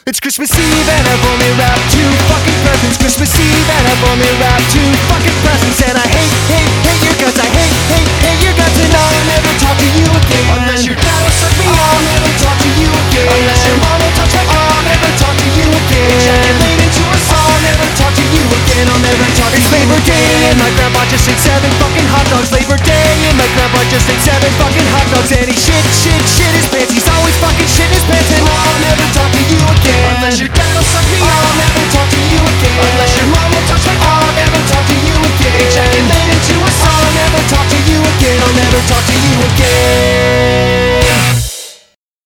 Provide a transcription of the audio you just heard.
It's Christmas Eve and I've only wrapped 2 fucking presents. Christmas Eve and I've only wrapped 2 fucking presents. And I hate your guts. I hate your guts. And I'll never talk to you again. Unless your dad will suck me, I'll never talk to you again. Unless your mom will touch my arm, I'll never talk to you again. Ejaculate into a song, I'll never talk to you again. I'll never talk to you. It's Labor Day and my grandpa just ate 7 fucking hot dogs. Labor Day and my grandpa just ate 7 fucking hot dogs. And he shit his pants. He's